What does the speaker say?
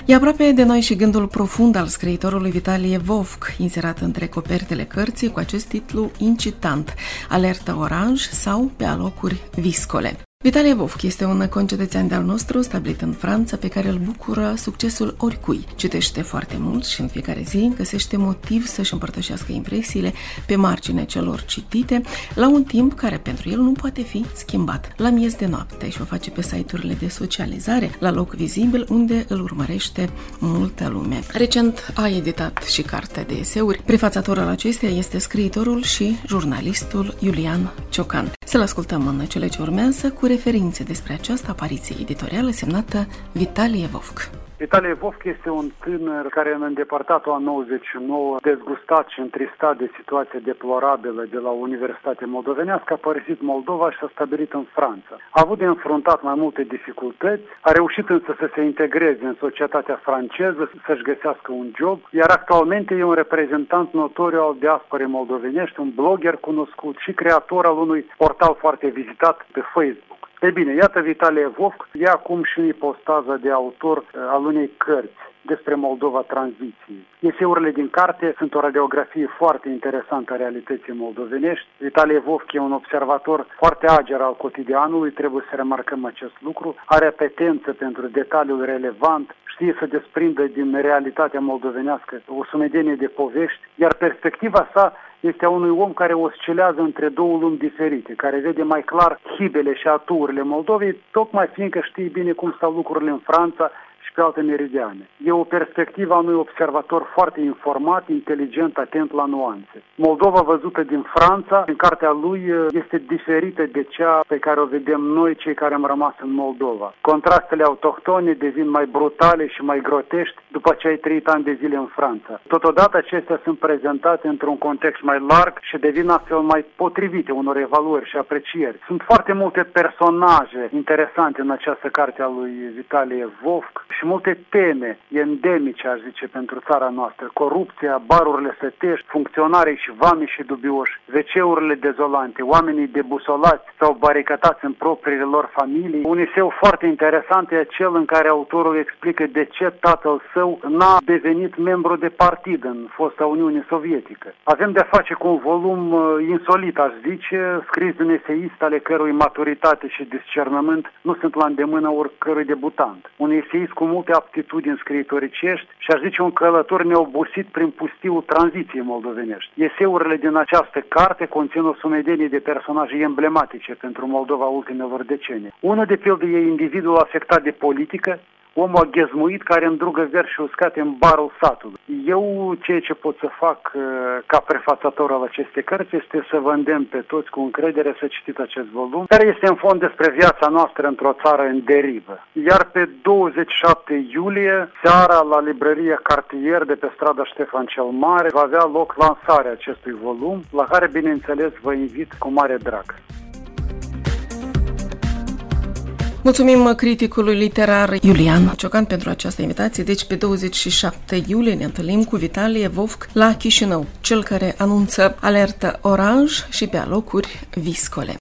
E aproape de noi și gândul profund al scriitorului Vitalie Vovk, inserat între copertele cărții cu acest titlu incitant, Alertă oranj sau Pe alocuri viscole. Vitalie Vovk este un concetățean de-al nostru, stabilit în Franța, pe care îl bucură succesul oricui. Citește foarte mult și în fiecare zi găsește motiv să-și împărtășească impresiile pe marginea celor citite, la un timp care pentru el nu poate fi schimbat. La miez de noapte și o face pe site-urile de socializare, la loc vizibil unde îl urmărește multă lume. Recent a editat și cartea de eseuri. Prefațatorul acesteia este scriitorul și jurnalistul Iulian Ciocan. Să-l ascultăm în cele ce urmează cu referințe despre această apariție editorială semnată Vitalie Vovk. Vitalie Vovk este un tânăr care în îndepărtatul an 99, dezgustat și întristat de situația deplorabilă de la Universitatea Moldovenească, a părăsit Moldova și s-a stabilit în Franța. A avut de înfruntat mai multe dificultăți, a reușit însă să se integreze în societatea franceză, să-și găsească un job, iar actualmente e un reprezentant notoriu al diasporei moldovenești, un blogger cunoscut și creator al unui portal foarte vizitat pe Facebook. Ei bine, iată Vitalie Vovk, e acum și în ipostaza de autor al unei cărți despre Moldova tranziției. Eseurile din carte sunt o radiografie foarte interesantă a realității moldovenești. Vitalie Vovk e un observator foarte ager al cotidianului, trebuie să remarcăm acest lucru, are apetență pentru detaliul relevant, știe să desprindă din realitatea moldovenească o sumedenie de povești, iar perspectiva sa este a unui om care oscilează între două lumi diferite, care vede mai clar hibele și aturile Moldovei, tocmai fiindcă știe bine cum stau lucrurile în Franța și pe alte meridiane. E o perspectivă a unui observator foarte informat, inteligent, atent la nuanțe. Moldova văzută din Franța, în cartea lui, este diferită de cea pe care o vedem noi, cei care am rămas în Moldova. Contrastele autohtone devin mai brutale și mai grotești după ce ai trăit ani de zile în Franța. Totodată acestea sunt prezentate într-un context mai larg și devin astfel mai potrivite unor evaluări și aprecieri. Sunt foarte multe personaje interesante în această carte a lui Vitalie Vovk și multe teme endemice, aș zice, pentru țara noastră. Corupția, barurile sătești, funcționarii și vamii și dubioși, WC-urile dezolante, oamenii debusolați sau baricatați în propriile lor familii. Un eseu foarte interesant e cel în care autorul explică de ce tatăl său n-a devenit membru de partid în fosta Uniune Sovietică. Avem de-a face cu un volum insolit, aș zice, scris de un eseist ale cărui maturitate și discernământ nu sunt la îndemână oricărui debutant. Un eseist cu multe aptitudini scriitoricești și aș zice un călător neobosit prin pustiul tranziției moldovenești. Eseurile din această carte conțin o sumedenie de personaje emblematice pentru Moldova ultimelor decenii. Unul de pildă e individul afectat de politică, omul aghezmuit care îndrugă verși uscate în barul satului. Eu ceea ce pot să fac ca prefațator al acestei cărți este să vă îndemn pe toți cu încredere să citiți acest volum, care este în fond despre viața noastră într-o țară în derivă. Iar pe 27 iulie, seara, la librăria Cartier de pe strada Ștefan cel Mare, va avea loc lansarea acestui volum, la care, bineînțeles, vă invit cu mare drag. Mulțumim criticului literar Iulian Ciocan pentru această invitație. Deci pe 27 iulie ne întâlnim cu Vitalie Vovk la Chișinău, cel care anunță alertă oranj și pe alocuri viscole.